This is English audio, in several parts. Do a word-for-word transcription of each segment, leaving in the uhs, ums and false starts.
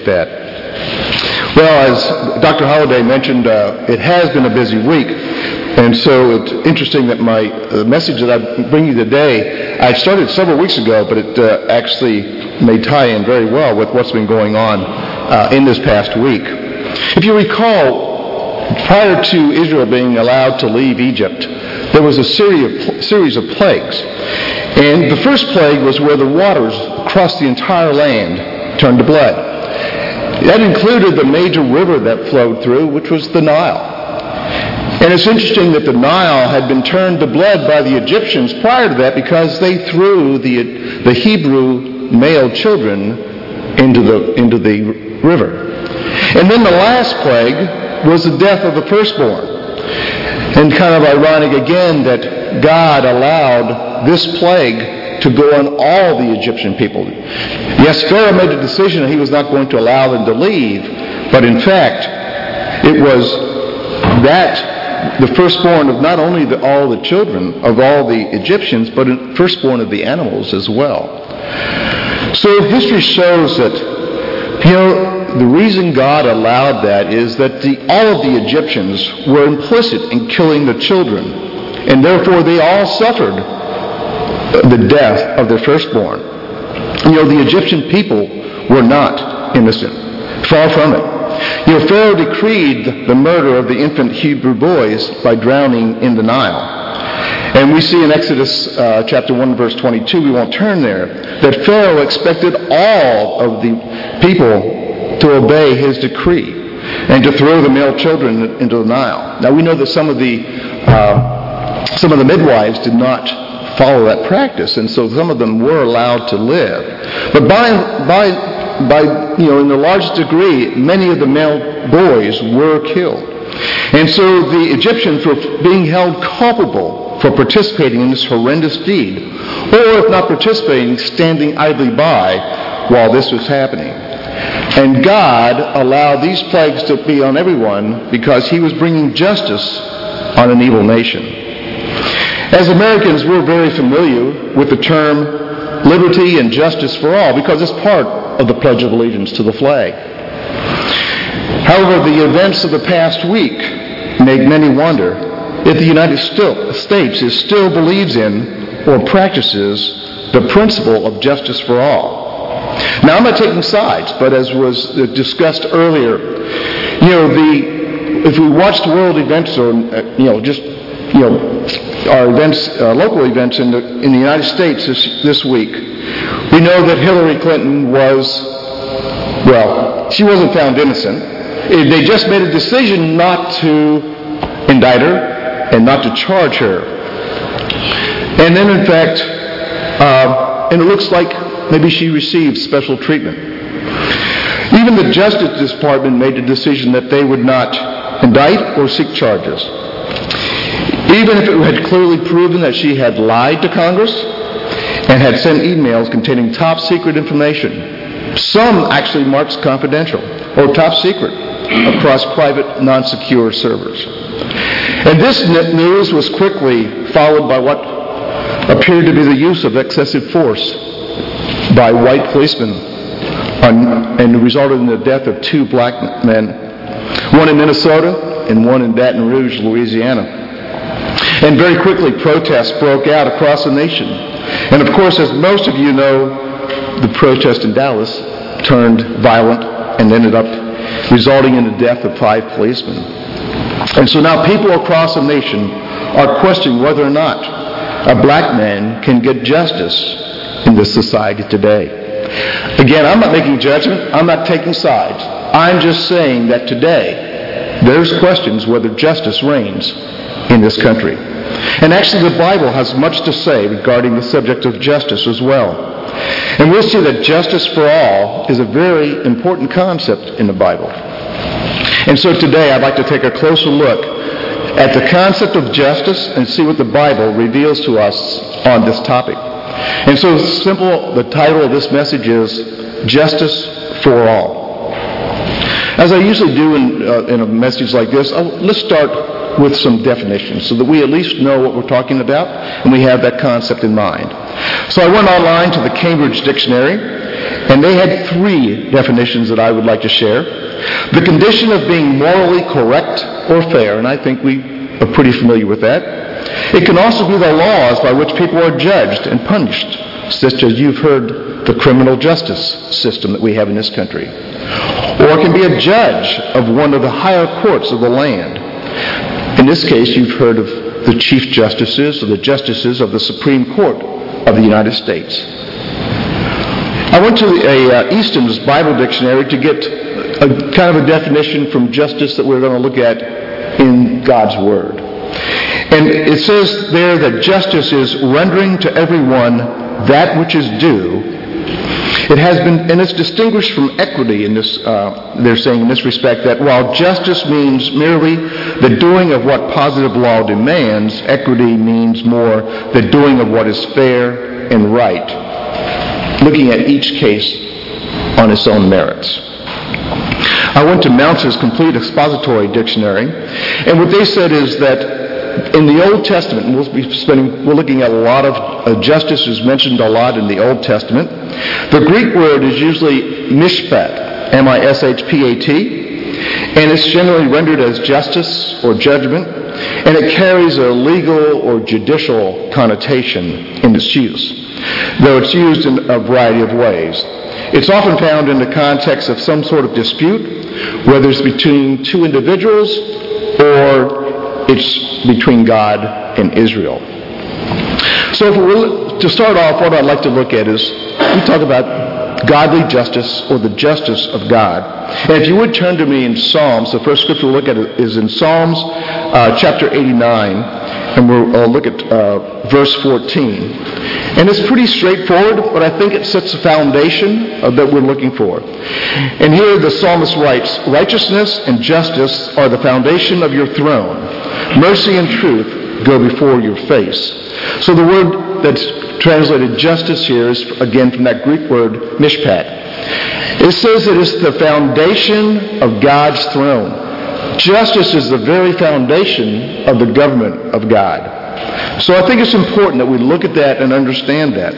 that. Well, as Doctor Holliday mentioned, uh, it has been a busy week, and so it's interesting that my uh, message that I bring you today, I started several weeks ago, but it uh, actually may tie in very well with what's been going on uh, in this past week. If you recall, prior to Israel being allowed to leave Egypt, there was a series of, series of plagues. And the first plague was where the waters across the entire land turned to blood. That included the major river that flowed through, which was the Nile. And it's interesting that the Nile had been turned to blood by the Egyptians prior to that because they threw the, the Hebrew male children into the, into the river. And then the last plague was the death of the firstborn. And kind of ironic again that God allowed this plague to go on all the Egyptian people. Yes, Pharaoh made a decision that he was not going to allow them to leave, but in fact, it was that the firstborn of not only the, all the children of all the Egyptians, but the firstborn of the animals as well. So history shows that, you know, the reason God allowed that is that the, all of the Egyptians were implicit in killing the children, and therefore they all suffered the death of their firstborn. You know, the Egyptian people were not innocent. Far from it. You know, Pharaoh decreed the murder of the infant Hebrew boys by drowning in the Nile. And we see in Exodus uh, chapter one, verse twenty-two, we won't turn there, that Pharaoh expected all of the people to obey his decree and to throw the male children into the Nile. Now we know that some of the uh, some of the midwives did not follow that practice, and so some of them were allowed to live. But by by by you know, in the largest degree, many of the male boys were killed. And so the Egyptians were being held culpable for participating in this horrendous deed, or if not participating, standing idly by while this was happening. And God allowed these plagues to be on everyone because he was bringing justice on an evil nation. As Americans, we're very familiar with the term liberty and justice for all because it's part of the Pledge of Allegiance to the flag. However, the events of the past week make many wonder if the United States is still believes in or practices the principle of justice for all. Now, I'm not taking sides, but as was discussed earlier, you know, the if we watched world events or, you know, just, you know, our events, uh, local events in the in the United States this, this week, we know that Hillary Clinton was, well, she wasn't found innocent. They just made a decision not to indict her and not to charge her. And then, in fact, uh, and it looks like maybe she received special treatment. Even the Justice Department made the decision that they would not indict or seek charges. Even if it had clearly proven that she had lied to Congress and had sent emails containing top secret information, some actually marked confidential or top secret across private non-secure servers. And this news was quickly followed by what appeared to be the use of excessive force by white policemen, on, and resulted in the death of two black men, one in Minnesota and one in Baton Rouge, Louisiana. And very quickly, protests broke out across the nation. And of course, as most of you know, the protest in Dallas turned violent and ended up resulting in the death of five policemen. And so now people across the nation are questioning whether or not a black man can get justice in this society today. Again, I'm not making judgment. I'm not taking sides. I'm just saying that today there's questions whether justice reigns in this country. And actually the Bible has much to say regarding the subject of justice as well. And we'll see that justice for all is a very important concept in the Bible. And so today I'd like to take a closer look at the concept of justice and see what the Bible reveals to us on this topic. And so simple, the title of this message is Justice for All. As I usually do in, uh, in a message like this, I'll, let's start with some definitions so that we at least know what we're talking about and we have that concept in mind. So I went online to the Cambridge Dictionary and they had three definitions that I would like to share. The condition of being morally correct or fair, and I think we are pretty familiar with that. It can also be the laws by which people are judged and punished, such as you've heard the criminal justice system that we have in this country. Or it can be a judge of one of the higher courts of the land. In this case, you've heard of the Chief Justices or the Justices of the Supreme Court of the United States. I went to a uh, Easton's Bible Dictionary to get a kind of a definition from justice that we're going to look at in God's Word. And it says there that justice is rendering to everyone that which is due. It has been, and it's distinguished from equity in this, uh, they're saying in this respect, that while justice means merely the doing of what positive law demands, equity means more the doing of what is fair and right, looking at each case on its own merits. I went to Mounce's Complete Expository Dictionary, and what they said is that in the Old Testament, and we'll be spending, we're looking at a lot of uh, justice is mentioned a lot in the Old Testament. The Greek word is usually mishpat, M I S H P A T, and it's generally rendered as justice or judgment, and it carries a legal or judicial connotation in its use, though it's used in a variety of ways. It's often found in the context of some sort of dispute, whether it's between two individuals or it's between God and Israel. So if we're, to start off, what I'd like to look at is we talk about godly justice or the justice of God. And if you would turn to me in Psalms, the first scripture we'll look at is in Psalms uh, chapter eighty-nine, and we'll uh, look at uh, verse fourteen. And it's pretty straightforward, but I think it sets a foundation uh, that we're looking for. And here the psalmist writes, "Righteousness and justice are the foundation of your throne. Mercy and truth go before your face." So the word that's translated justice here is, again, from that Greek word, mishpat. It says it is the foundation of God's throne. Justice is the very foundation of the government of God. So I think it's important that we look at that and understand that.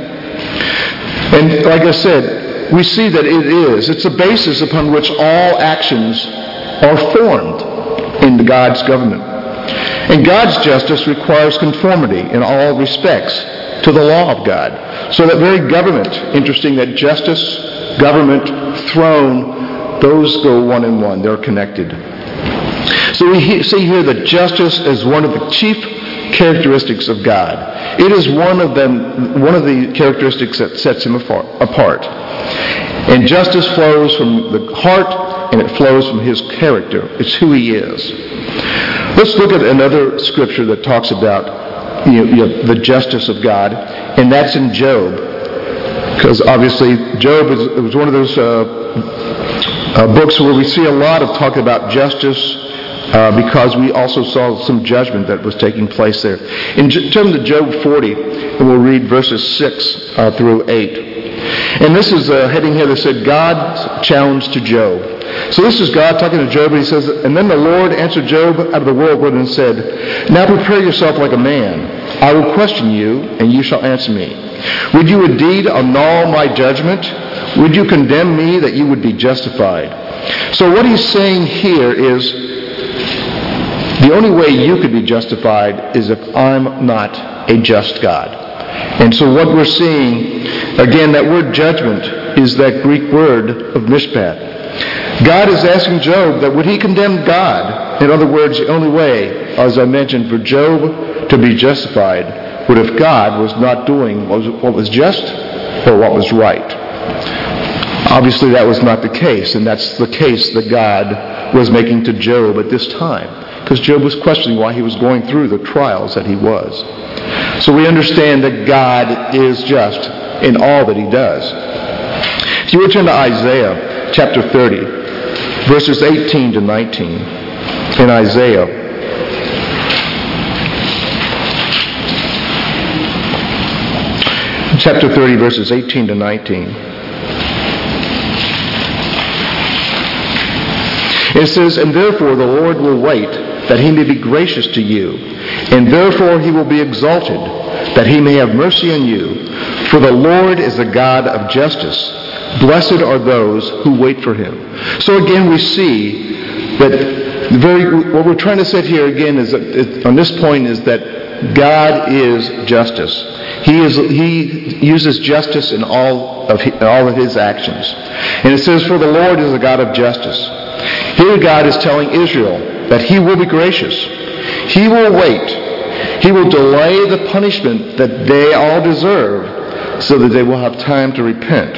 And like I said, we see that it is. It's a basis upon which all actions are formed in God's government. And God's justice requires conformity in all respects to the law of God. So that very government, interesting that justice, government, throne, those go one in one. They're connected. So we see here that justice is one of the chief characteristics of God. It is one of them, one of the characteristics that sets him apart. And justice flows from the heart, and it flows from his character. It's who he is. Let's look at another scripture that talks about you know, you know, the justice of God, and that's in Job. Because obviously Job is, it was one of those uh, uh, books where we see a lot of talk about justice, uh, because we also saw some judgment that was taking place there. In J- turn to Job forty, and we'll read verses six uh, through eight. And this is a heading here that said, God's challenge to Job. So this is God talking to Job, and he says, "And then the Lord answered Job out of the whirlwind and said, Now prepare yourself like a man. I will question you, and you shall answer me. Would you indeed annul my judgment? Would you condemn me that you would be justified?" So what he's saying here is, the only way you could be justified is if I'm not a just God. And so what we're seeing, again, that word judgment is that Greek word of mishpat. God is asking Job that would he condemn God? In other words, the only way, as I mentioned, for Job to be justified would if God was not doing what was just or what was right. Obviously that was not the case, and that's the case that God was making to Job at this time, because Job was questioning why he was going through the trials that he was. So we understand that God is just in all that he does. If you would turn to Isaiah chapter thirty, verses eighteen to nineteen. In Isaiah. Chapter thirty, verses eighteen to nineteen. It says, "And therefore the Lord will wait, that he may be gracious to you. And therefore he will be exalted, that he may have mercy on you. For the Lord is a God of justice. Blessed are those who wait for him. So again, we see that very what we're trying to say here again is that, on this point is that God is justice. He is he uses justice in all of his, all of his actions. And it says, "For the Lord is a God of justice." Here God is telling Israel that he will be gracious. He will wait. He will delay the punishment that they all deserve so that they will have time to repent.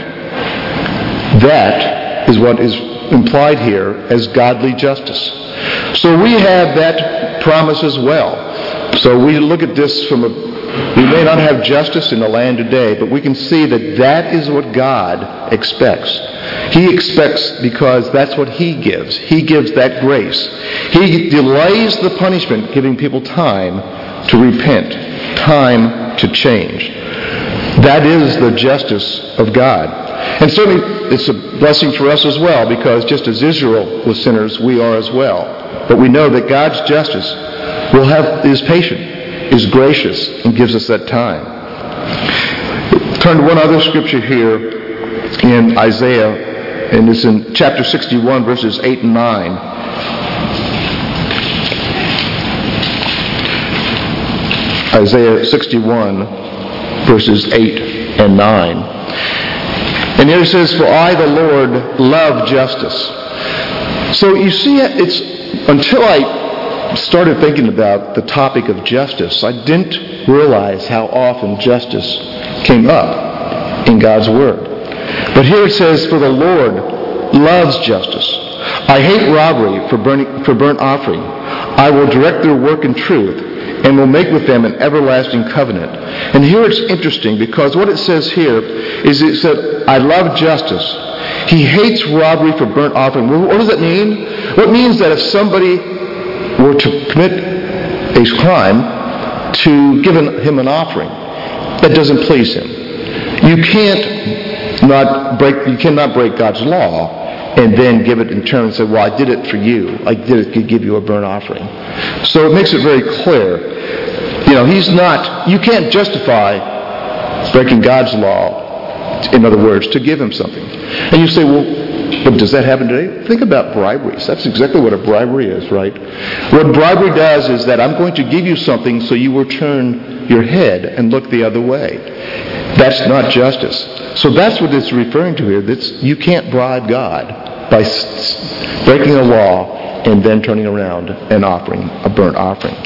That is what is implied here as godly justice. So we have that promise as well. So we look at this from a, we may not have justice in the land today, but we can see that that is what God expects. He expects because that's what he gives. He gives that grace. He delays the punishment, giving people time to repent, time to change. That is the justice of God. And certainly it's a blessing for us as well, because just as Israel was sinners, we are as well. But we know that God's justice will have is patient, is gracious, and gives us that time. Turn to one other scripture here in Isaiah, and it's in chapter sixty-one, verses eight and nine. Isaiah sixty-one, verses eight and nine. And here it says, "For I, the Lord, love justice." So you see, it's until I started thinking about the topic of justice, I didn't realize how often justice came up in God's Word. But here it says, "For the Lord loves justice. I hate robbery for burning, for burnt offering. I will direct their work in truth, and will make with them an everlasting covenant." And here it's interesting, because what it says here is it said, "I love justice." He hates robbery for burnt offering. What does that mean? Well, it means that if somebody were to commit a crime, to give him an offering, that doesn't please him. You can't not break, you cannot break God's law and then give it in turn and say, "Well, I did it for you. I did it to give you a burnt offering." So it makes it very clear. You know, he's not, you can't justify breaking God's law, in other words, to give him something. And you say, well, but does that happen today? Think about briberies. That's exactly what a bribery is, right? What bribery does is that I'm going to give you something so you will turn your head and look the other way. That's not justice. So that's what it's referring to here. That's, you can't bribe God by breaking a law and then turning around and offering a burnt offering.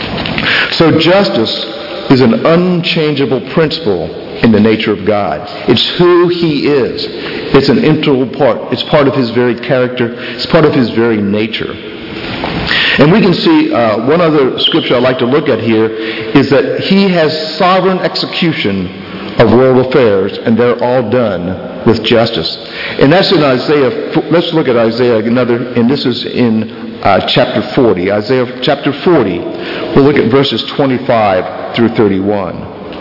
So justice is an unchangeable principle in the nature of God. It's who he is. It's an integral part. It's part of his very character. It's part of his very nature. And we can see uh, one other scripture I'd like to look at here is that he has sovereign execution of world affairs, and they're all done with justice. And that's in Isaiah. Let's look at Isaiah another, and this is in uh, chapter forty. Isaiah chapter forty. We'll look at verses twenty-five through thirty-one.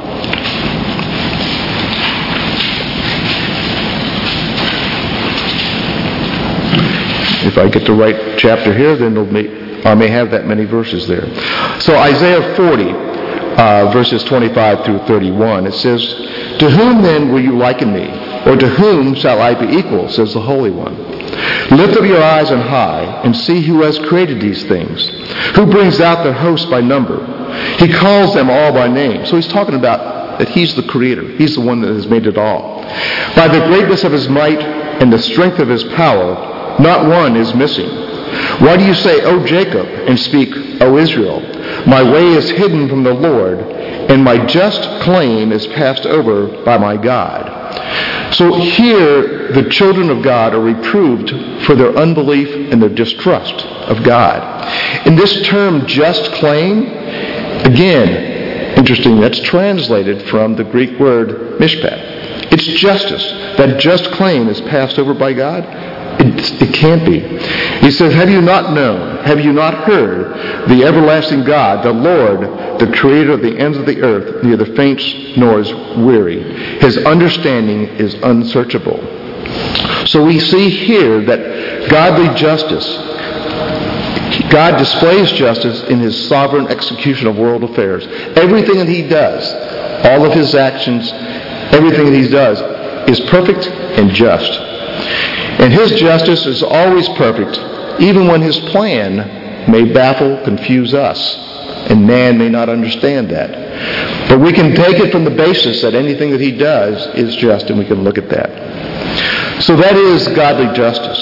If I get the right chapter here, then may, I may have that many verses there. So Isaiah forty, uh, verses twenty-five through thirty-one, it says, "To whom then will you liken me? Or to whom shall I be equal, says the Holy One? Lift up your eyes on high, and see who has created these things, who brings out their host by number. He calls them all by name." So he's talking about that he's the creator. He's the one that has made it all. "By the greatness of his might and the strength of his power, not one is missing. Why do you say, O Jacob, and speak, O Israel? My way is hidden from the Lord, and my just claim is passed over by my God." So here, the children of God are reproved for their unbelief and their distrust of God. And this term, just claim, again, interesting, that's translated from the Greek word mishpat. It's justice. That just claim is passed over by God. It, it can't be. He says, "Have you not known? Have you not heard? The everlasting God, the Lord, the creator of the ends of the earth, neither faints nor is weary. His understanding is unsearchable." So we see here that godly justice, God displays justice in his sovereign execution of world affairs. Everything that he does, all of his actions, everything that he does, is perfect and just. And His justice is always perfect, even when His plan may baffle, confuse us, and man may not understand that. But we can take it from the basis that anything that He does is just, and we can look at that. So that is godly justice.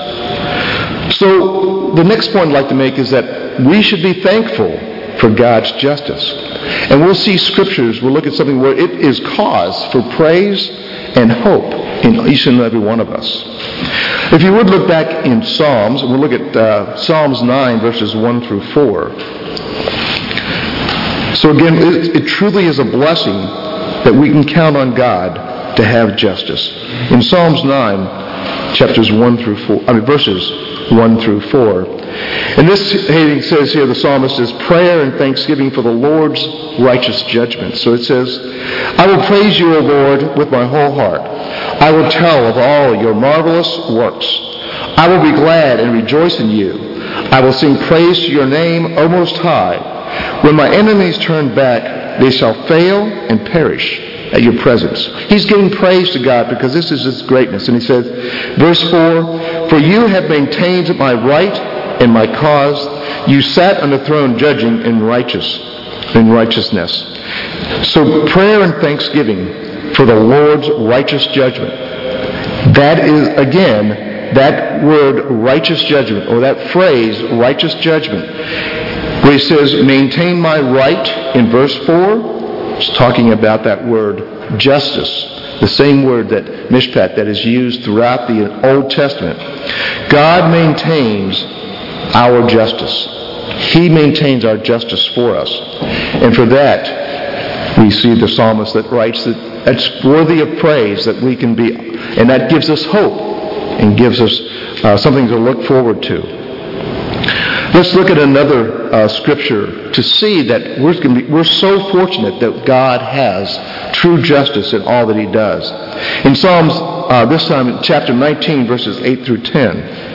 So the next point I'd like to make is that we should be thankful for God's justice. And we'll see scriptures, we'll look at something where it is cause for praise and hope in each and every one of us. If you would look back in Psalms, we'll look at uh, Psalms nine, verses one through four. So again, it, it truly is a blessing that we can count on God to have justice. In Psalms nine, chapters one through four, I mean verses one through four. And this heading says here, the psalmist says, prayer and thanksgiving for the Lord's righteous judgment. So it says, I will praise you, O Lord, with my whole heart. I will tell of all your marvelous works. I will be glad and rejoice in you. I will sing praise to your name, O Most High. When my enemies turn back, they shall fail and perish at your presence. He's giving praise to God because this is His greatness. And he says, verse four, for you have maintained my right and my cause. You sat on the throne judging in righteous, in righteousness. So prayer and thanksgiving for the Lord's righteous judgment. That is, again, that word righteous judgment, or that phrase righteous judgment, where he says, maintain my right in verse four, it's talking about that word justice. The same word that mishpat that is used throughout the Old Testament. God maintains our justice. He maintains our justice for us. And for that, we see the psalmist that writes that that's worthy of praise, that we can be, and that gives us hope and gives us uh, something to look forward to. Let's look at another uh, scripture to see that we're, be, we're so fortunate that God has true justice in all that He does. In Psalms, uh, this time, chapter nineteen, verses eight through ten.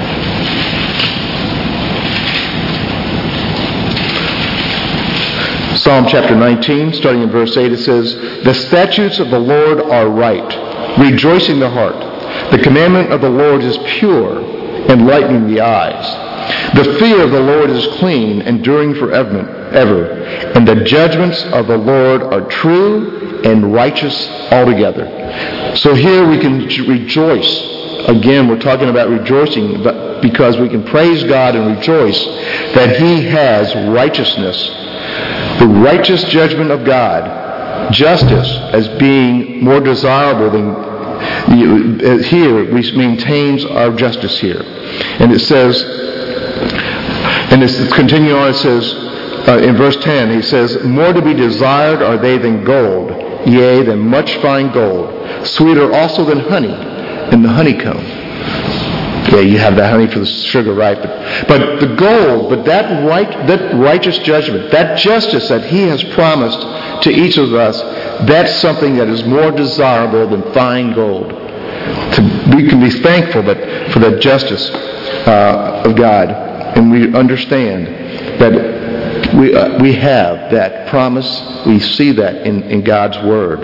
Psalm chapter nineteen, starting in verse eight, it says, the statutes of the Lord are right, rejoicing the heart. The commandment of the Lord is pure, enlightening the eyes. The fear of the Lord is clean, enduring forever. Ever. And the judgments of the Lord are true and righteous altogether. So here we can rejoice. Again, we're talking about rejoicing because we can praise God and rejoice that He has righteousness. The righteous judgment of God, justice as being more desirable than here, we maintains our justice here. And it says, and it's continuing on, it says, uh, in verse ten, he says, more to be desired are they than gold, yea, than much fine gold, sweeter also than honey in the honeycomb. Yeah, you have that honey for the sugar, right? But, but the gold, but that right, that righteous judgment, that justice that He has promised to each of us, that's something that is more desirable than fine gold. To, we can be thankful that for the justice uh, of God, and we understand that we uh, we have that promise. We see that in, in God's Word.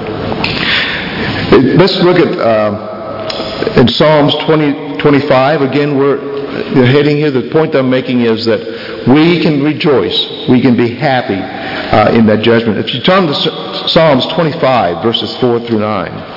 Let's look at uh, in Psalms twenty, twenty-five. Again, we're heading here. The point I'm making is that we can rejoice. We can be happy uh, in that judgment. If you turn to Psalms twenty-five, verses four through nine.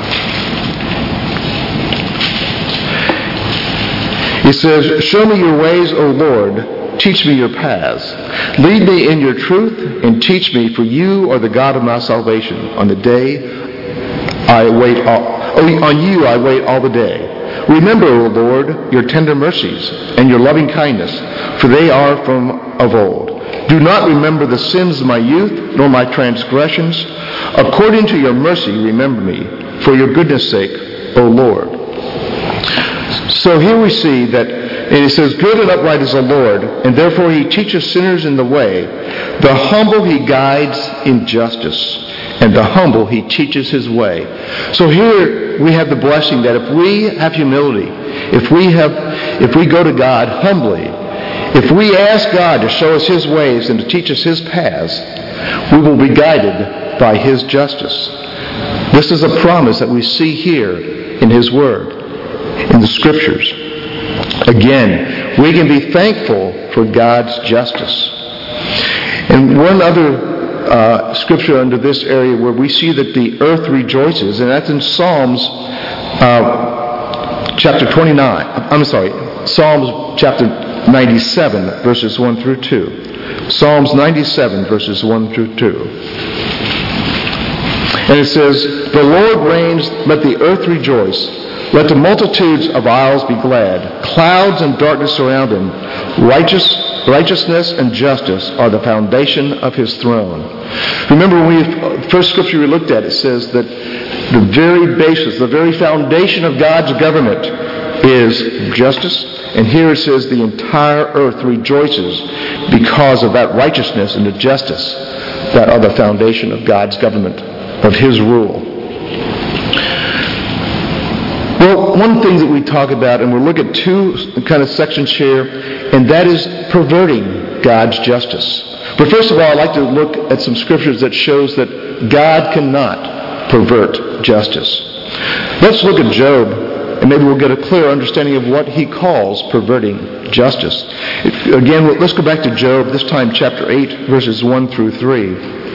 He says, show me your ways, O Lord. Teach me your paths. Lead me in your truth and teach me, for you are the God of my salvation. On the day I wait all, oh, on you I wait all the day. Remember, O Lord, your tender mercies and your loving kindness, for they are from of old. Do not remember the sins of my youth, nor my transgressions. According to your mercy, remember me, for your goodness' sake, O Lord. So here we see that, and it says, good and upright is the Lord, and therefore He teaches sinners in the way. The humble He guides in justice, and the humble He teaches His way. So here we have the blessing that if we have humility, if we have, if we go to God humbly, if we ask God to show us His ways and to teach us His paths, we will be guided by His justice. This is a promise that we see here in His Word, in the Scriptures. Again, we can be thankful for God's justice. And one other uh, scripture under this area where we see that the earth rejoices, and that's in Psalms uh, chapter twenty-nine. I'm sorry, Psalms chapter ninety-seven, verses one through two. Psalms ninety-seven, verses one through two. And it says, "The Lord reigns, let the earth rejoice. Let the multitudes of isles be glad. Clouds and darkness surround him. Righteous, righteousness and justice are the foundation of his throne." Remember, when we first scripture we looked at, it says that the very basis, the very foundation of God's government is justice. And here it says the entire earth rejoices because of that righteousness and the justice that are the foundation of God's government, of His rule. Well, one thing that we talk about, and we'll look at two kind of sections here, and that is perverting God's justice. But first of all, I'd like to look at some scriptures that shows that God cannot pervert justice. Let's look at Job, and maybe we'll get a clear understanding of what he calls perverting justice. Again, let's go back to Job, this time chapter eight, verses one through three.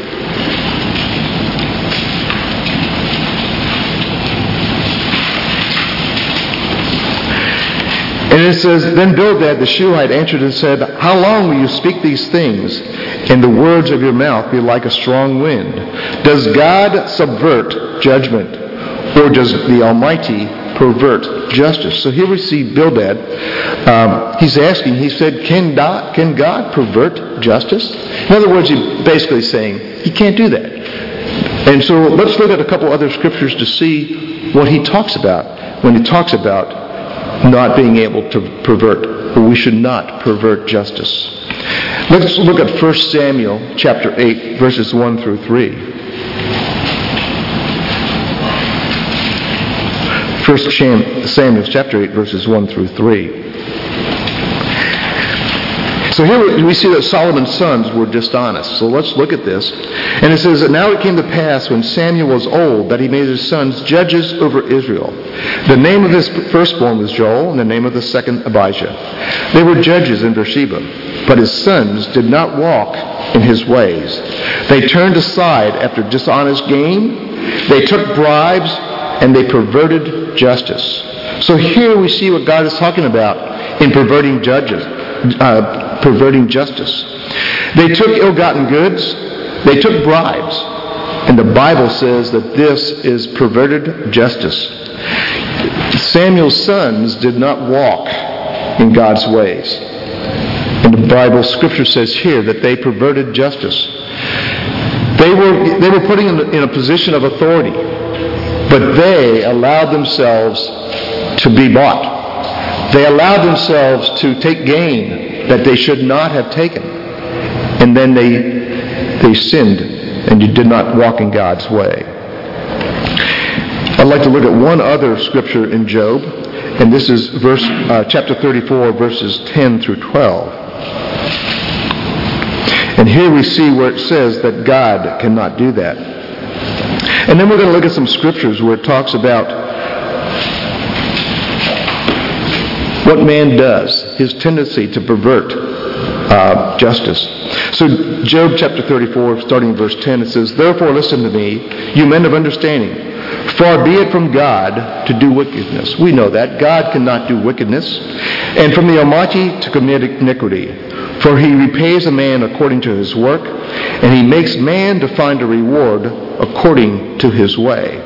And it says, "Then Bildad the Shuhite answered and said, How long will you speak these things, and the words of your mouth be like a strong wind? Does God subvert judgment, or does the Almighty pervert justice?" So here we see Bildad. Um, he's asking, he said, can God, can God pervert justice? In other words, he's basically saying, He can't do that. And so let's look at a couple other scriptures to see what he talks about when he talks about not being able to pervert, or we should not pervert justice. Let's look at First Samuel chapter eight, verses one through three. First Samuel chapter eight, verses one through three. So here we see that Solomon's sons were dishonest. So let's look at this. And it says that now it came to pass when Samuel was old that he made his sons judges over Israel. The name of his firstborn was Joel, and the name of the second Abijah. They were judges in Beersheba, but his sons did not walk in his ways. They turned aside after dishonest gain. They took bribes, and they perverted justice. So here we see what God is talking about in perverting judges. Uh, perverting justice. They took ill-gotten goods. They took bribes. And the Bible says that this is perverted justice. Samuel's sons did not walk in God's ways. And the Bible scripture says here that they perverted justice. They were, they were putting in, in a position of authority, but they allowed themselves to be bought. They allowed themselves to take gain that they should not have taken. And then they they sinned and you did not walk in God's way. I'd like to look at one other scripture in Job, and this is verse uh, chapter thirty-four, verses ten through twelve. And here we see where it says that God cannot do that. And then we're going to look at some scriptures where it talks about what man does, his tendency to pervert uh, justice. So Job chapter thirty-four, starting in verse ten, it says, "Therefore listen to me, you men of understanding. Far be it from God to do wickedness." We know that. God cannot do wickedness. "And from the Almighty to commit iniquity. For he repays a man according to his work, and he makes man to find a reward according to his way."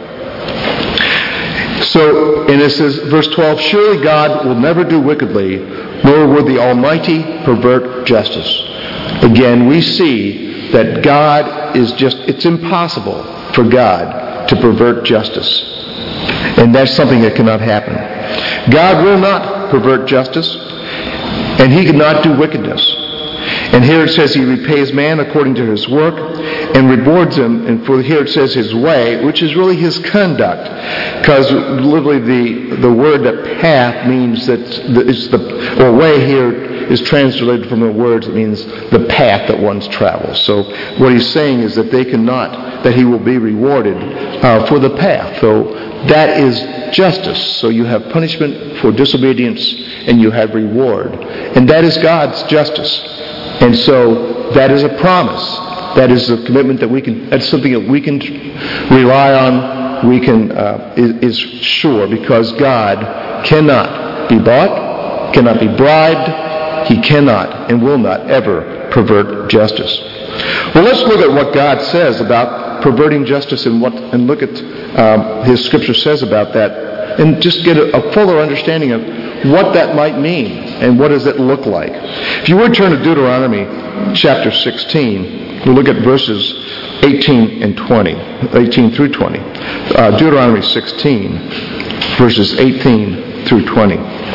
So, and it says, verse twelve, "Surely God will never do wickedly, nor will the Almighty pervert justice." Again, we see that God is just, it's impossible for God to pervert justice. And that's something that cannot happen. God will not pervert justice, and He cannot do wickedness. And here it says he repays man according to his work and rewards him. And for here it says his way, which is really his conduct. Because literally the, the word that path means that it's the, or way here is translated from the words that means the path that one's travels. So what he's saying is that they cannot, that he will be rewarded uh, for the path. So that is justice. So you have punishment for disobedience and you have reward. And that is God's justice. And so that is a promise. That is a commitment that we can, that's something that we can rely on, we can, uh, is, is sure, because God cannot be bought, cannot be bribed, he cannot and will not ever pervert justice. Well, let's look at what God says about perverting justice and what, and look at um, his scripture says about that, and just get a, a fuller understanding of what that might mean and what does it look like. If you would turn to Deuteronomy chapter sixteen, we'll look at verses eighteen and twenty, eighteen through twenty. Uh, Deuteronomy sixteen, verses eighteen through twenty.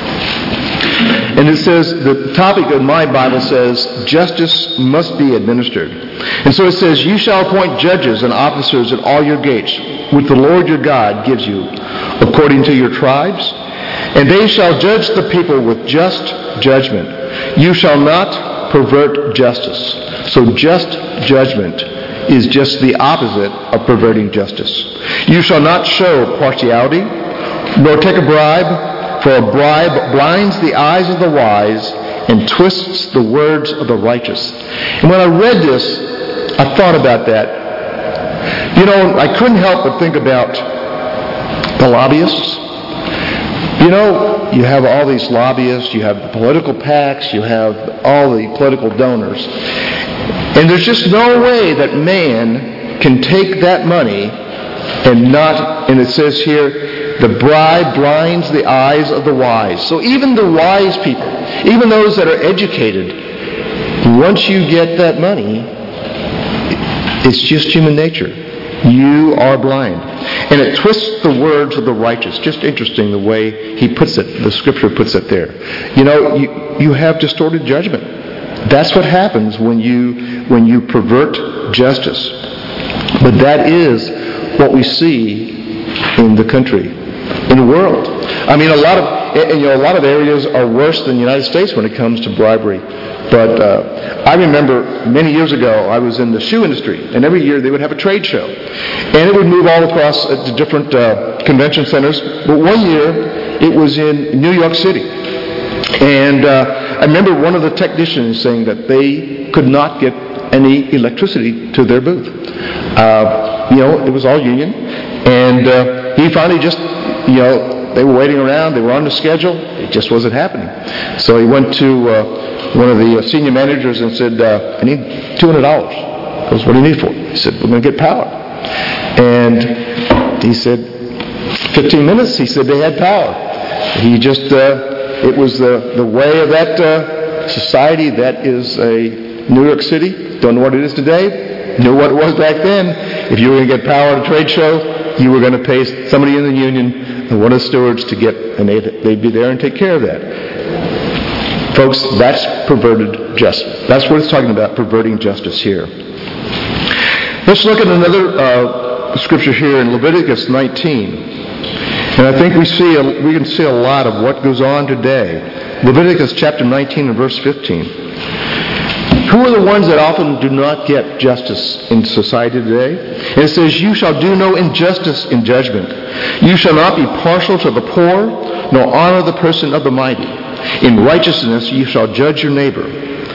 And it says, the topic of my Bible says, justice must be administered. And so it says, you shall appoint judges and officers at all your gates, which the Lord your God gives you, according to your tribes. And they shall judge the people with just judgment. You shall not pervert justice. So just judgment is just the opposite of perverting justice. You shall not show partiality, nor take a bribe, for a bribe blinds the eyes of the wise and twists the words of the righteous. And when I read this, I thought about that. You know, I couldn't help but think about the lobbyists. You know, you have all these lobbyists, you have the political PACs, you have all the political donors. And there's just no way that man can take that money and not, and it says here, the bribe blinds the eyes of the wise. So even the wise people, even those that are educated, once you get that money, it's just human nature. You are blind. And it twists the words of the righteous. Just interesting the way he puts it, the scripture puts it there. You know, you, you have distorted judgment. That's what happens when you when you pervert justice. But that is what we see in the country, in the world. I mean, a lot of and, you know a lot of areas are worse than the United States when it comes to bribery. But uh, I remember many years ago, I was in the shoe industry, and every year they would have a trade show. And it would move all across uh, to different uh, convention centers. But one year, it was in New York City. And uh, I remember one of the technicians saying that they could not get any electricity to their booth. Uh, you know, it was all union. And uh, he finally just, you know, they were waiting around, they were on the schedule, it just wasn't happening. So he went to uh, one of the senior managers and said, uh, I need two hundred dollars. He goes, what do you need for it? He said, we're going to get power. And he said, fifteen minutes, he said they had power. He just, uh, it was the, the way of that uh, society. That is a New York City. Don't know what it is today. Knew what it was back then. If you were going to get power at a trade show, you were going to pay somebody in the union and one of the stewards to get, and they'd, they'd be there and take care of that. Folks, that's perverted justice. That's what it's talking about, perverting justice here. Let's look at another uh, scripture here in Leviticus nineteen. And I think we see a, we can see a lot of what goes on today. Leviticus chapter nineteen and verse fifteen. Who are the ones that often do not get justice in society today? And it says, you shall do no injustice in judgment. You shall not be partial to the poor, nor honor the person of the mighty. In righteousness you shall judge your neighbor.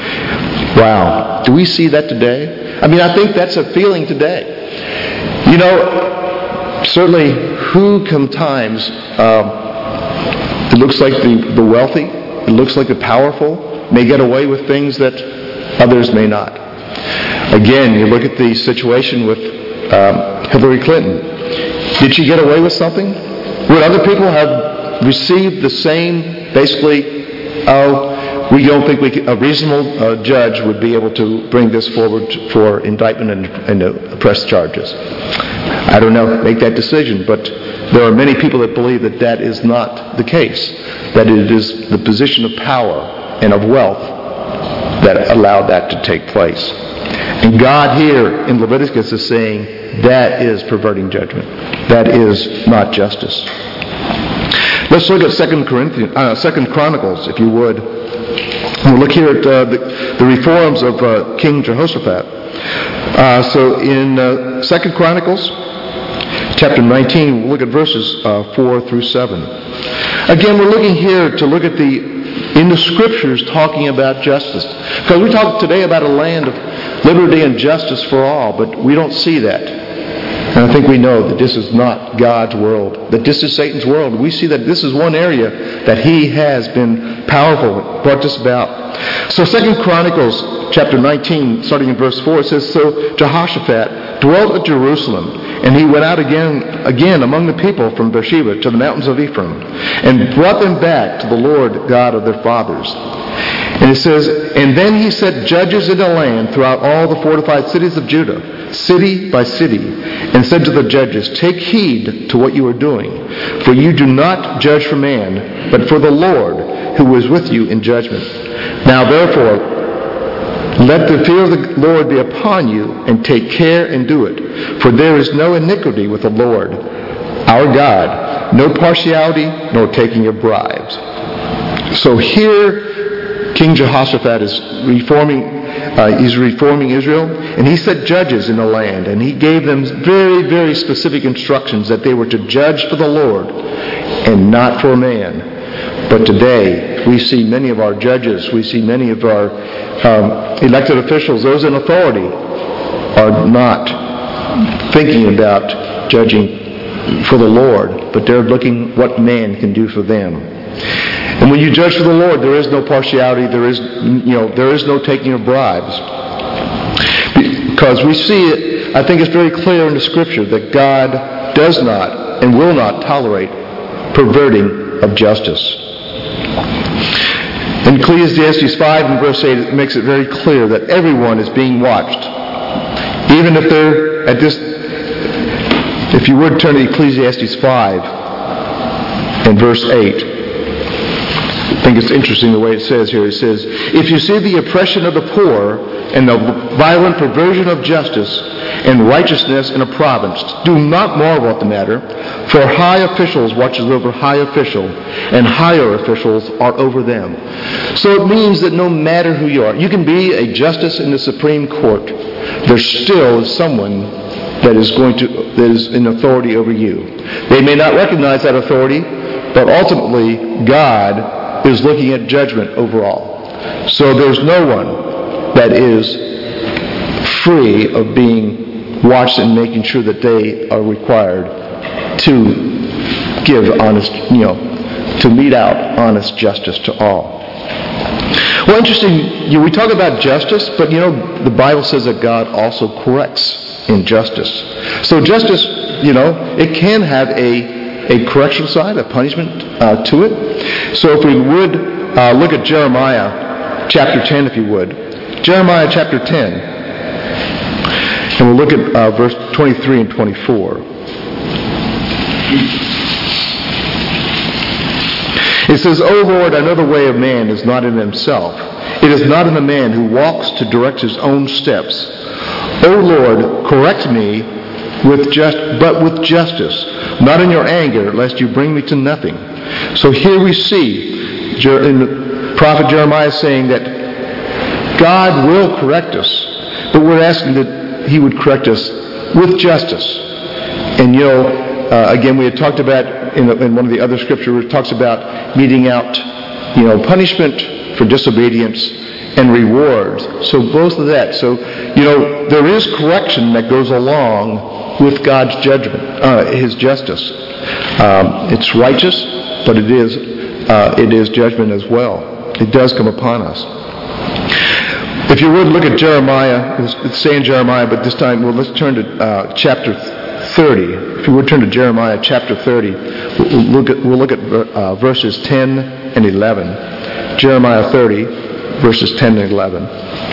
Wow. Do we see that today? I mean, I think that's a feeling today. You know, certainly who sometimes, um, it looks like the, the wealthy, it looks like the powerful may get away with things that others may not. Again, you look at the situation with um, Hillary Clinton. Did she get away with something? Would other people have received the same, basically, oh, we don't think we can, a reasonable uh, judge would be able to bring this forward for indictment and, and uh, press charges. I don't know, make that decision, but there are many people that believe that that is not the case, that it is the position of power and of wealth that allowed that to take place. And God here in Leviticus is saying that is perverting judgment. That is not justice. Let's look at Second Corinthians, uh, Second Chronicles, if you would. We'll look here at uh, the, the reforms of uh, King Jehoshaphat. Uh, so in uh, Second Chronicles, chapter nineteen, we'll look at verses uh, four through seven. Again, we're looking here to look at the in the Scriptures talking about justice. Because we talk today about a land of liberty and justice for all, but we don't see that. And I think we know that this is not God's world, that this is Satan's world. We see that this is one area that he has been powerful, brought this about. So Second Chronicles chapter nineteen, starting in verse four, it says, So Jehoshaphat dwelt at Jerusalem, and he went out again again among the people from Beersheba to the mountains of Ephraim, and brought them back to the Lord God of their fathers. And it says, And then he set judges in the land throughout all the fortified cities of Judah, city by city, and said to the judges, Take heed to what you are doing, for you do not judge for man, but for the Lord, who is with you in judgment. Now therefore, let the fear of the Lord be upon you, and take care and do it. For there is no iniquity with the Lord, our God, no partiality, nor taking of bribes. So here, King Jehoshaphat is reforming, uh, he's reforming Israel, and he set judges in the land, and he gave them very, very specific instructions that they were to judge for the Lord and not for man. But today, we see many of our judges, we see many of our um, elected officials, those in authority, are not thinking about judging for the Lord, but they're looking what man can do for them. And when you judge for the Lord, there is no partiality, there is, you know, there is no taking of bribes. Because we see it, I think it's very clear in the Scripture that God does not and will not tolerate perverting of justice. In Ecclesiastes five and verse eight, it makes it very clear that everyone is being watched. Even if they're at this, if you would turn to Ecclesiastes five and verse eight, I think it's interesting the way it says here. It says, If you see the oppression of the poor and the violent perversion of justice and righteousness in a province, do not marvel at the matter, for high officials watches over high official, and higher officials are over them. So it means that no matter who you are, you can be a justice in the Supreme Court, there still is someone that is going to that is in authority over you. They may not recognize that authority, but ultimately God is looking at judgment overall. So there's no one that is free of being watched and making sure that they are required to give honest, you know, to mete out honest justice to all. Well, interesting, you know, we talk about justice, but you know, the Bible says that God also corrects in justice. So justice, you know, it can have a a correctional side, a punishment uh, to it. So if we would uh, look at Jeremiah chapter ten, if you would. Jeremiah chapter ten. And we'll look at uh, verse twenty-three and twenty-four. It says, O Lord, I know the way of man is not in himself. It is not in the man who walks to direct his own steps. O Lord, correct me with just, but with justice, not in your anger, lest you bring me to nothing. So here we see in the prophet Jeremiah saying that God will correct us, but we're asking that he would correct us with justice. And you know, uh, again, we had talked about in, the, in one of the other scriptures, it talks about meting out, you know, punishment for disobedience and rewards. So both of that. So, you know, there is correction that goes along with God's judgment, uh, his justice. Um, it's righteous, but it is uh, it is judgment as well. It does come upon us. If you would look at Jeremiah, it's saying Jeremiah, but this time, well, let's turn to uh, chapter thirty. If you would turn to Jeremiah chapter thirty, we'll look at, we'll look at uh, verses ten and eleven. Jeremiah thirty, verses ten and eleven.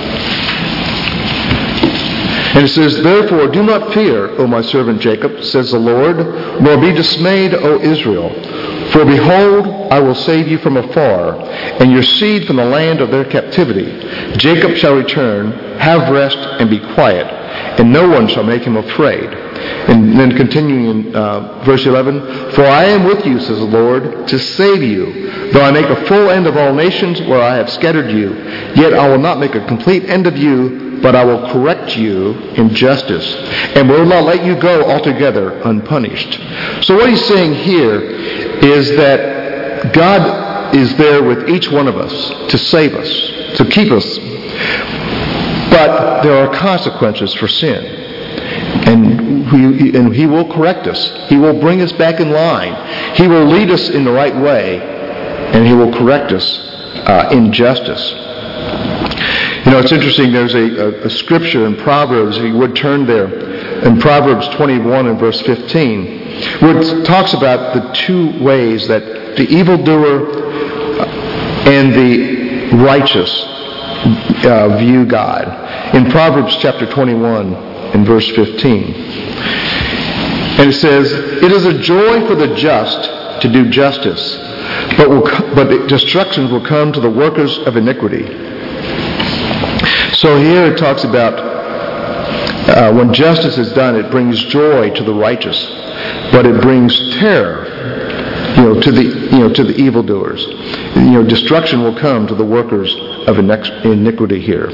And it says, Therefore do not fear, O my servant Jacob, says the Lord, nor be dismayed, O Israel. For behold, I will save you from afar, and your seed from the land of their captivity. Jacob shall return, have rest, and be quiet, and no one shall make him afraid. And then continuing in uh, verse eleven, For I am with you, says the Lord, to save you. Though I make a full end of all nations where I have scattered you, yet I will not make a complete end of you, but I will correct you in justice, and will not let you go altogether unpunished. So what he's saying here is that God is there with each one of us to save us, to keep us. But there are consequences for sin. And he, and he will correct us. He will bring us back in line. He will lead us in the right way, and he will correct us uh, in justice. You know, it's interesting, there's a, a, a scripture in Proverbs, if you would turn there, in Proverbs twenty-one and verse fifteen, where it talks about the two ways that the evildoer and the righteous uh, view God. In Proverbs chapter twenty-one and verse fifteen, and it says, It is a joy for the just to do justice, but, will, but destruction will come to the workers of iniquity. So here it talks about uh, when justice is done, it brings joy to the righteous, but it brings terror, you know, to the you know to the evildoers. You know, destruction will come to the workers of iniquity here.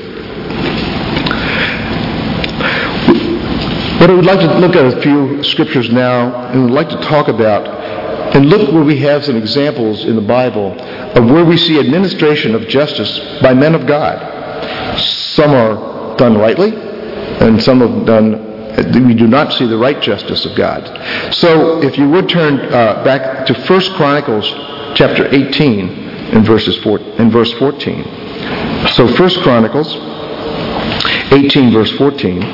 But I would like to look at a few scriptures now, and would like to talk about, and look where we have some examples in the Bible of where we see administration of justice by men of God. Some are done rightly, and some have done, we do not see the right justice of God. So if you would turn uh, back to First Chronicles chapter eighteen and verses four, and verse fourteen. So First Chronicles eighteen verse fourteen.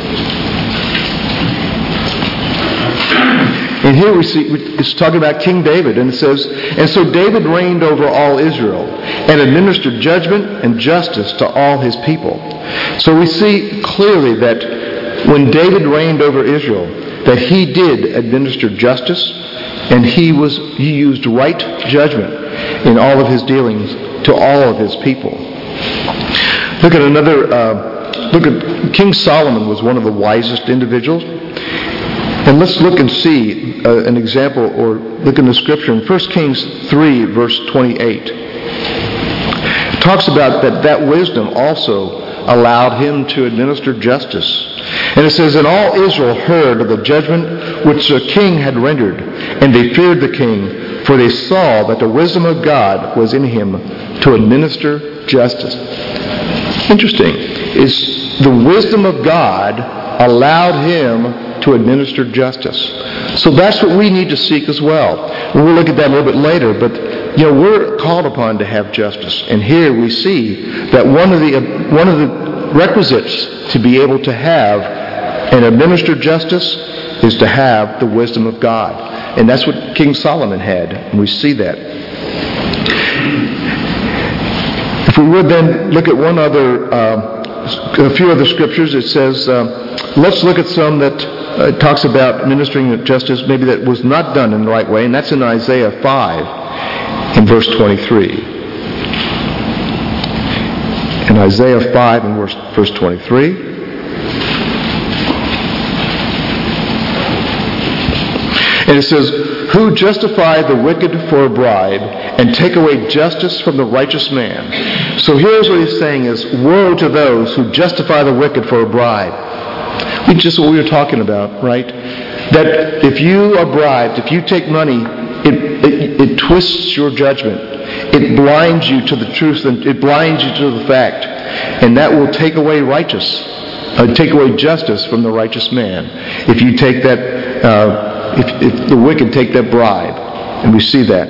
And here we see, it's talking about King David, and it says, And so David reigned over all Israel, and administered judgment and justice to all his people. So we see clearly that when David reigned over Israel, that he did administer justice, and he was he used right judgment in all of his dealings to all of his people. Look at another, uh, look at King Solomon was one of the wisest individuals. And let's look and see uh, an example, or look in the scripture in First Kings three, verse twenty-eight. It talks about that that wisdom also allowed him to administer justice. And it says, And all Israel heard of the judgment which the king had rendered, and they feared the king, for they saw that the wisdom of God was in him to administer justice. Interesting. Is the wisdom of God allowed him to administer justice. So that's what we need to seek as well. We'll look at that a little bit later, but you know, we're called upon to have justice. And here we see that one of the one of the requisites to be able to have and administer justice is to have the wisdom of God. And that's what King Solomon had, and we see that. If we would then look at one other uh, a few other scriptures, it says, uh, let's look at some that Uh, it talks about ministering justice maybe that was not done in the right way, and that's in Isaiah five in verse twenty-three. In Isaiah five in verse, verse twenty-three. And it says, Who justify the wicked for a bribe, and take away justice from the righteous man. So here's what he's saying is, woe to those who justify the wicked for a bribe. It's just what we were talking about, right? That if you are bribed, if you take money, it, it, it twists your judgment. It blinds you to the truth, and it blinds you to the fact. And that will take away righteous, uh, take away justice from the righteous man. If you take that, uh, if, if the wicked take that bribe. And we see that.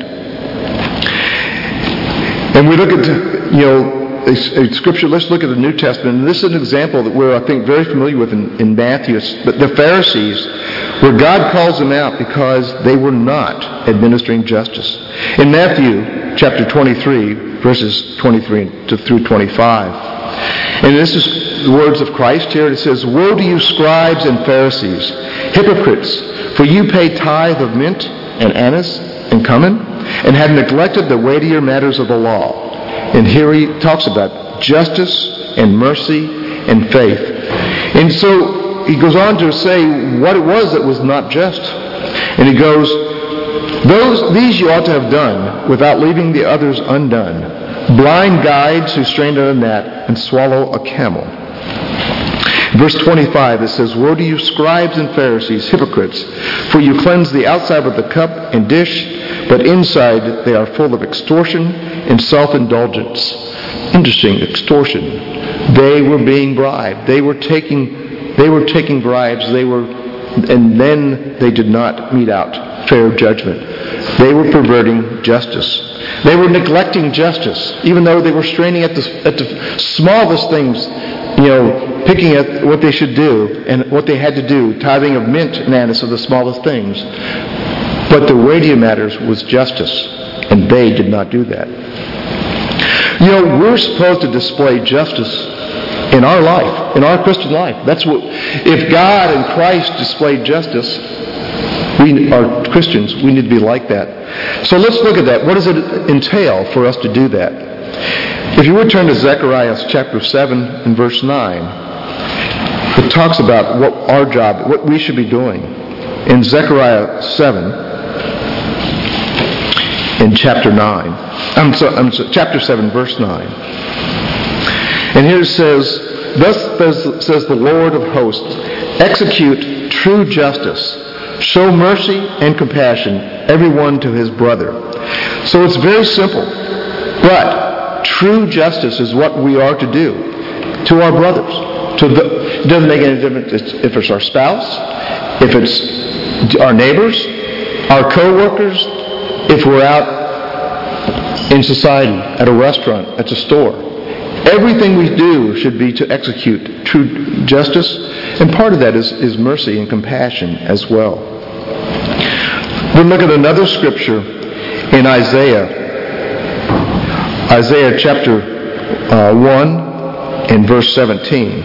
And we look at, you know, A, a scripture, let's look at the New Testament. And this is an example that we're, I think, very familiar with in, in Matthew. But the Pharisees, where God calls them out because they were not administering justice. In Matthew chapter twenty-three, verses twenty-three to through twenty-five. And this is the words of Christ here. It says, Woe to you, scribes and Pharisees, hypocrites, for you pay tithe of mint and anise and and coming, and have neglected the weightier matters of the law. And here he talks about justice and mercy and faith. And so he goes on to say what it was that was not just. And he goes, Those, these you ought to have done without leaving the others undone. Blind guides who strain at a gnat and swallow a camel. Verse twenty-five, it says, Woe to you, scribes and Pharisees, hypocrites, for you cleanse the outside of the cup and dish, but inside they are full of extortion and self-indulgence. Interesting, extortion. They were being bribed. They were taking, they were taking bribes. They were, and then they did not mete out fair judgment. They were perverting justice. They were neglecting justice, even though they were straining at the, at the smallest things, you know, picking at what they should do and what they had to do, tithing of mint and anise of the smallest things. But the weightier matters was justice, and they did not do that. You know, we're supposed to display justice in our life, in our Christian life. That's what, if God and Christ displayed justice, we are Christians, we need to be like that. So let's look at that. What does it entail for us to do that? If you would turn to Zechariah chapter seven and verse nine, it talks about what our job, what we should be doing. In Zechariah seven, in chapter nine, I'm sorry, I'm sorry, chapter seven, verse nine. And here it says, Thus says, says the Lord of hosts, execute true justice, show mercy and compassion, everyone to his brother. So it's very simple. But true justice is what we are to do to our brothers. To the, it doesn't make any difference if it's our spouse, if it's our neighbors, our co-workers, if we're out in society, at a restaurant, at a store. Everything we do should be to execute true justice, and part of that is, is mercy and compassion as well. We'll look at another scripture in Isaiah. Isaiah chapter uh, one and verse seventeen.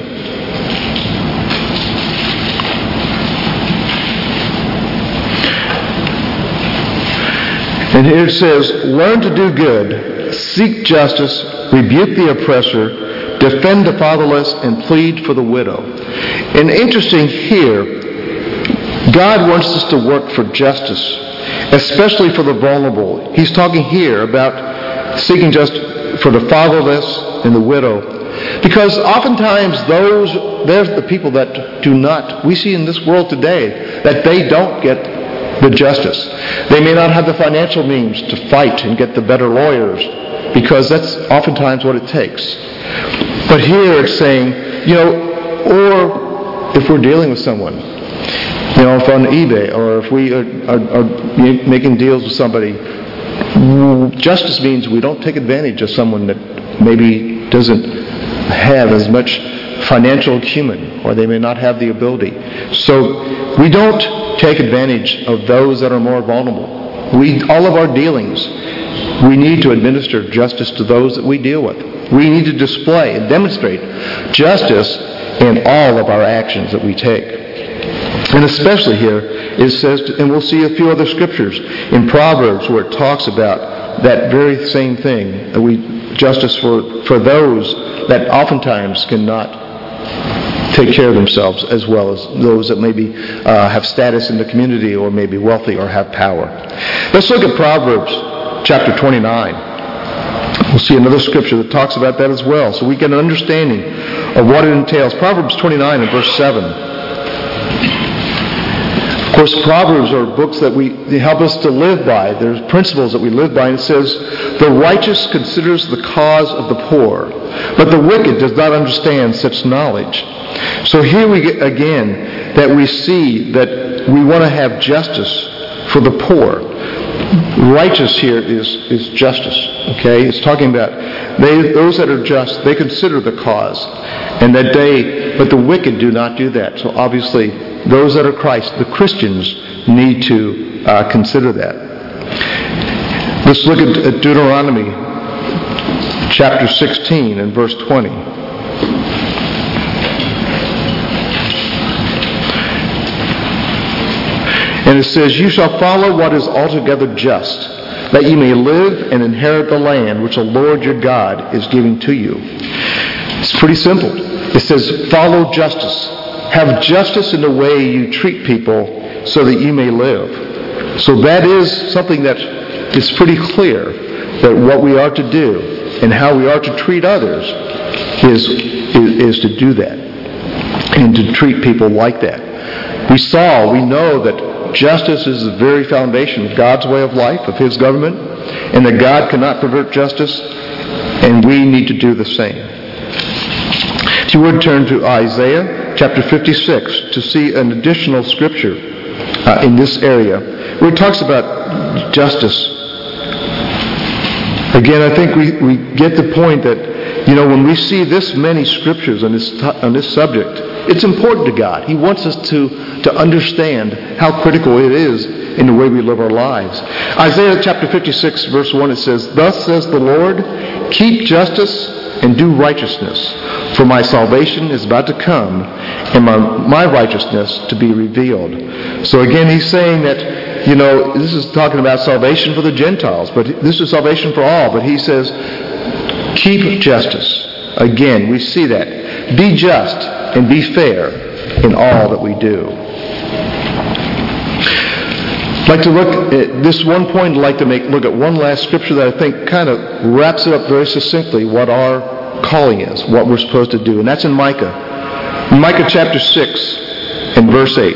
And here it says, Learn to do good, seek justice, rebuke the oppressor, defend the fatherless, and plead for the widow. And interesting here, God wants us to work for justice, especially for the vulnerable. He's talking here about seeking justice for the fatherless and the widow. Because oftentimes those, there's the people that do not, we see in this world today, that they don't get the justice. They may not have the financial means to fight and get the better lawyers, because that's oftentimes what it takes. But here it's saying, you know, or if we're dealing with someone, you know, if on eBay, or if we are, are, are making deals with somebody, justice means we don't take advantage of someone that maybe doesn't have as much financial acumen, or they may not have the ability. So we don't take advantage of those that are more vulnerable. We, all of our dealings, we need to administer justice to those that we deal with. We need to display and demonstrate justice in all of our actions that we take. And especially here, it says, and we'll see a few other scriptures in Proverbs where it talks about that very same thing, that we justice for, for those that oftentimes cannot take care of themselves, as well as those that maybe uh, have status in the community, or maybe wealthy or have power. Let's look at Proverbs chapter twenty-nine. We'll see another scripture that talks about that as well, so we get an understanding of what it entails. Proverbs twenty-nine and verse seven. Of course, Proverbs are books that we they help us to live by. There's principles that we live by. And it says, the righteous considers the cause of the poor, but the wicked does not understand such knowledge. So here we get again that we see that we want to have justice for the poor. Righteous here is, is justice. Okay? It's talking about they, those that are just, they consider the cause. And that they, but the wicked do not do that. So obviously, those that are Christ, the Christians, need to uh, consider that. Let's look at, at Deuteronomy chapter sixteen and verse twenty. And it says, you shall follow what is altogether just, that ye may live and inherit the land which the Lord your God is giving to you. It's pretty simple. It says, follow justice. Have justice in the way you treat people so that you may live. So that is something that is pretty clear, that what we are to do and how we are to treat others is, is, is to do that and to treat people like that. We saw, we know that justice is the very foundation of God's way of life, of His government, and that God cannot pervert justice, and we need to do the same. If you would turn to Isaiah chapter fifty-six to see an additional scripture uh, in this area where it talks about justice. Again, I think we, we get the point that, you know, when we see this many scriptures on this on this subject, it's important to God. He wants us to, to understand how critical it is in the way we live our lives. Isaiah chapter fifty-six verse one, it says, thus says the Lord, keep justice and do righteousness, for my salvation is about to come, and my, my righteousness to be revealed. So again, he's saying that, you know, this is talking about salvation for the Gentiles, but this is salvation for all. But he says, keep justice. Again, we see that. Be just and be fair in all that we do. I'd like to look at this one point. I'd like to make look at one last scripture that I think kind of wraps it up very succinctly what our calling is, what we're supposed to do. And that's in Micah. In Micah chapter six and verse eight.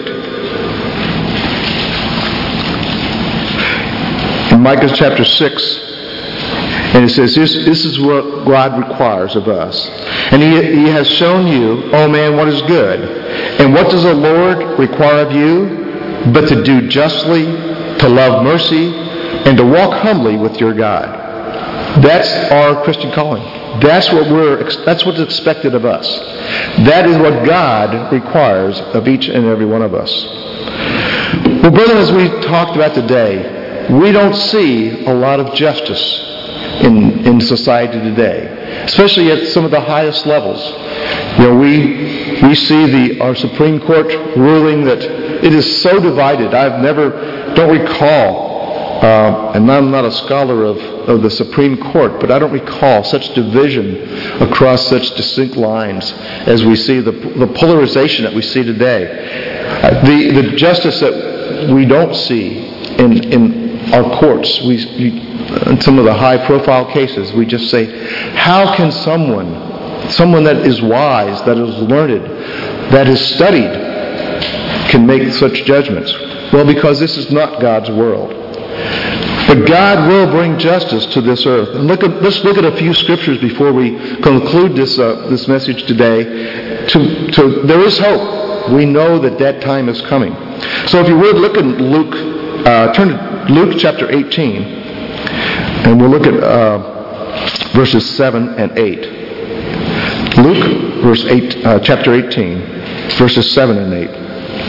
In Micah chapter six, and it says, this, this is what God requires of us. And he, he has shown you, oh man, what is good. And what does the Lord require of you? But to do justly, to love mercy, and to walk humbly with your God. That's our Christian calling. That's what we're. That's what's expected of us. That is what God requires of each and every one of us. Well, brethren, as we talked about today, we don't see a lot of justice in in society today, especially at some of the highest levels. You know, we we see the our Supreme Court ruling that it is so divided. I've never, don't recall, uh, and I'm not a scholar of, of the Supreme Court, but I don't recall such division across such distinct lines as we see, the, the polarization that we see today. Uh, the, the justice that we don't see in, in our courts, we, we, in some of the high-profile cases, we just say, how can someone, someone that is wise, that is learned, that is studied, can make such judgments? Well, because this is not God's world. But God will bring justice to this earth. And look at, let's look at a few scriptures before we conclude this uh, this message today. To, to, there is hope. We know that that time is coming. So if you would, look at Luke, uh, turn to Luke chapter eighteen, and we'll look at uh, verses seven and eight. Luke, verse eight, uh, chapter eighteen, verses seven and eight.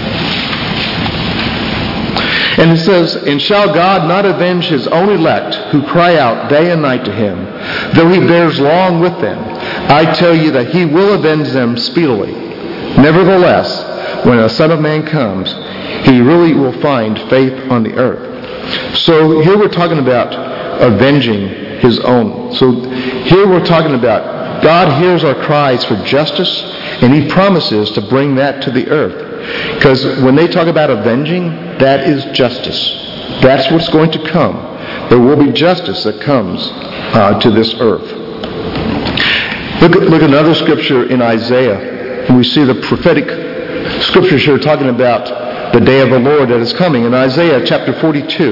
And it says, and shall God not avenge his own elect, who cry out day and night to him, though he bears long with them? I tell you that he will avenge them speedily. Nevertheless, when the Son of Man comes, he really will find faith on the earth. So here we're talking about avenging his own. So here we're talking about God hears our cries for justice, and he promises to bring that to the earth. Because when they talk about avenging, that is justice. That's what's going to come. There will be justice that comes uh, to this earth. Look at, look at another scripture in Isaiah. And we see the prophetic scriptures here talking about the day of the Lord that is coming. In Isaiah chapter forty-two.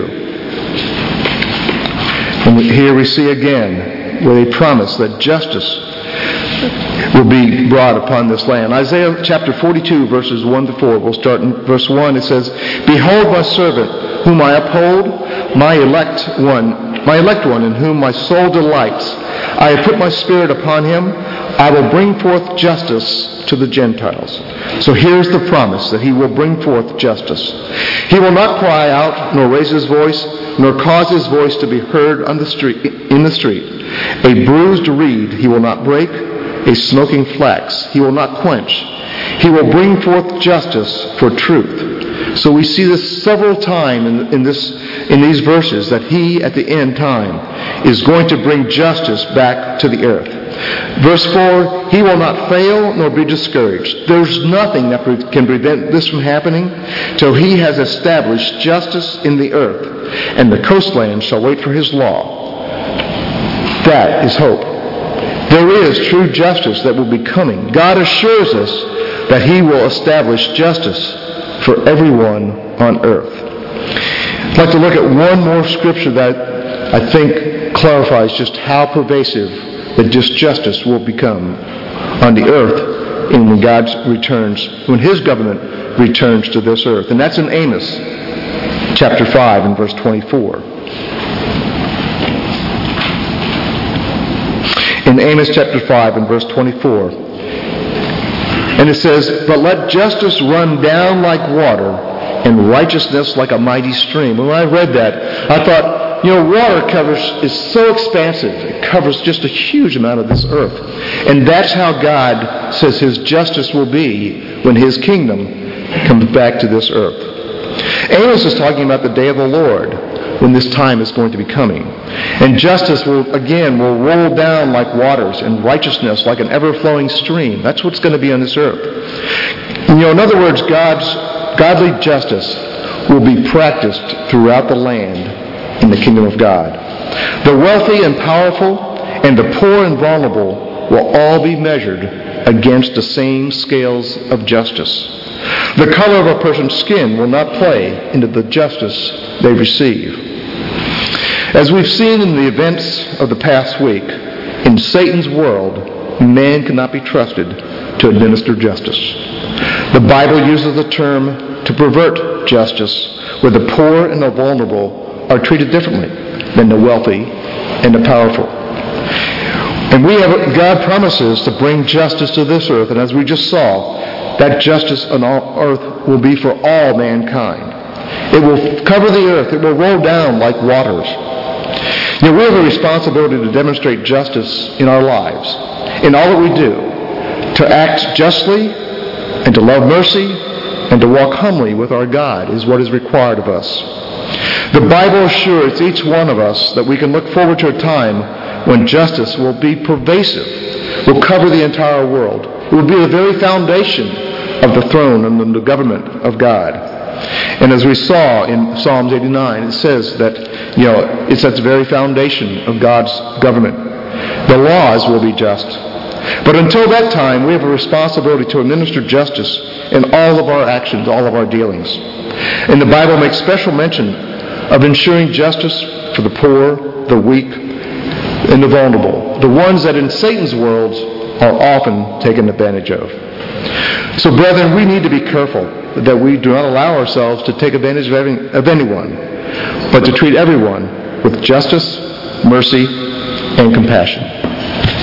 And here we see again where they promise that justice will be brought upon this land. Isaiah chapter forty-two, verses one to four. We'll start in verse one. It says, behold my servant, whom I uphold, my elect one, my elect one, in whom my soul delights. I have put my spirit upon him. I will bring forth justice to the Gentiles. So here's the promise, that he will bring forth justice. He will not cry out, nor raise his voice, nor cause his voice to be heard on the street, in the street. A bruised reed he will not break, a smoking flax he will not quench. He will bring forth justice for truth. So we see this several times in, in, this, in these verses, that he, at the end time, is going to bring justice back to the earth. Verse four, he will not fail nor be discouraged. There's nothing that pre- can prevent this from happening till he has established justice in the earth, and the coastland shall wait for his law. That is hope. There is true justice that will be coming. God assures us that he will establish justice for everyone on earth. I'd like to look at one more scripture that I think clarifies just how pervasive that this justice will become on the earth and when God returns, when his government returns to this earth. And that's in Amos chapter five and verse twenty-four. In Amos chapter five and verse twenty-four. And it says, but let justice run down like water, and righteousness like a mighty stream. When I read that, I thought, you know, water covers is so expansive. It covers just a huge amount of this earth. And that's how God says his justice will be when his kingdom comes back to this earth. Amos is talking about the day of the Lord, when this time is going to be coming. And justice will, again, will roll down like waters, and righteousness like an ever-flowing stream. That's what's going to be on this earth. You know, in other words, God's godly justice will be practiced throughout the land in the kingdom of God. The wealthy and powerful and the poor and vulnerable will all be measured against the same scales of justice. The color of a person's skin will not play into the justice they receive. As we've seen in the events of the past week, in Satan's world, man cannot be trusted to administer justice. The Bible uses the term to pervert justice, where the poor and the vulnerable are treated differently than the wealthy and the powerful. And we have, God promises to bring justice to this earth, and as we just saw, that justice on all earth will be for all mankind. It will cover the earth. It will roll down like waters. You know, we have a responsibility to demonstrate justice in our lives, in all that we do, to act justly and to love mercy and to walk humbly with our God is what is required of us. The Bible assures each one of us that we can look forward to a time when justice will be pervasive, will cover the entire world. It will be the very foundation of the throne and the government of God. And as we saw in Psalms eighty-nine, it says that, you know, it's at the very foundation of God's government. The laws will be just. But until that time, we have a responsibility to administer justice in all of our actions, all of our dealings. And the Bible makes special mention of ensuring justice for the poor, the weak, and the vulnerable, the ones that in Satan's world are often taken advantage of. So, brethren, we need to be careful that we do not allow ourselves to take advantage of, every, of anyone, but to treat everyone with justice, mercy, and compassion.